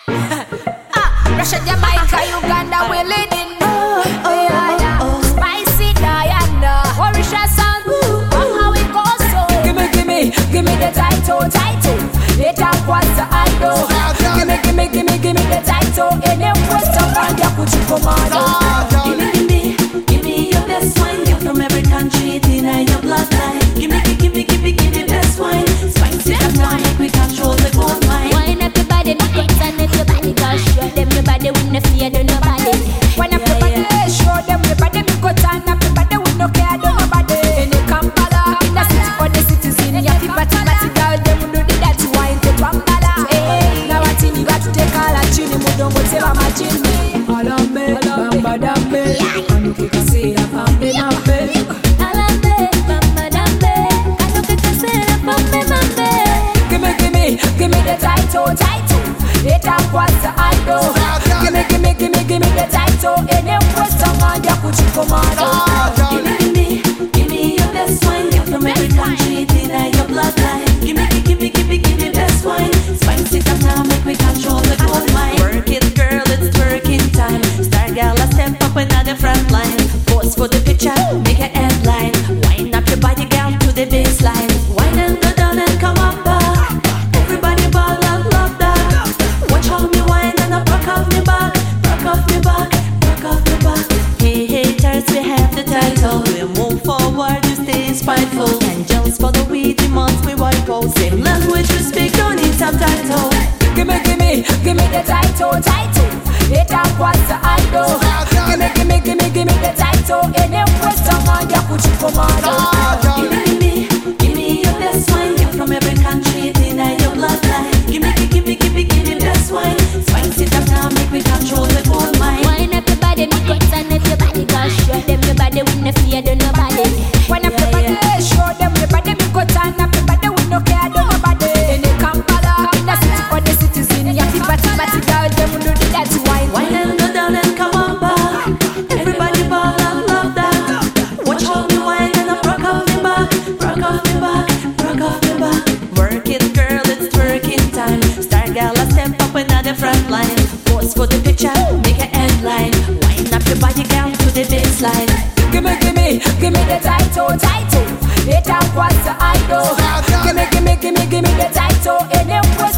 Russia, Jamaica, Uganda, we're leading. Spicy Diana, Mauritius and how it goes so. Give me the title. It was the idol. Give me the title. Any question on ya could you come on? Give me your best wine. You're from every country, it's in your bloodline. Give me best wine. Spicy up now, make we control the gold mine. Wine up your body, not get on if your body goes. Show them your body with no fear, do nobody. Wine up your body, show them your body. Me go turn up your body with no care, do nobody. In the Kampala, in the city for the citizen. Ya fi party girl, them do the dirty wine to Kampala. Now I think you got to take all a chini, mudongo teba machini. Alambe, bamba dambe, anu kika sira pambe mambe. Alambe, bamba dambe, anu kika sira pambe mambe. Give me the title. It was the idol. Give me the title. Any question on ya could you come on? Give me your best wine. You're from every country, it's in your bloodline. Give me best wine. Spice it up now, make we control the gold mine. Work it, girl, it's working time. Star girl, I step up another front line. Pose for the picture, make a headline. Wind up your body, girl, to the baseline. Wine and go down and come up back. Everybody ball and love that. Watch how me wine and I broke off me back. Hey haters, we have the title. We move forward, you stay spiteful. Angels for the weed, demons we wipe out. Same language we speak, don't need subtitle. Give me the title. It was the idol. Give me the title. Any question on ya could you come on? Give me your best wine. You're from every country, it's in your bloodline. Give me best wine. Spice it up now, make me control the gold mine. Wine up your body, not get on if your body goes. Show them your body with no fear, do nobody. Wine up your body, show them your body. Me go turn up your body with no care, do nobody. In the Kampala, in the city for the citizen. Ya fi party girl, them do the dirty wine. Wine and go down and come on back. Everybody ball and love that. Watch how me wine and I broke off me back. Work it, girl, it's working time. Star girl, I step up another front line. Pose for the picture, make a headline. Wind up your body, girl, to the baseline. Give me the title. It was the idol. Give me the title. Any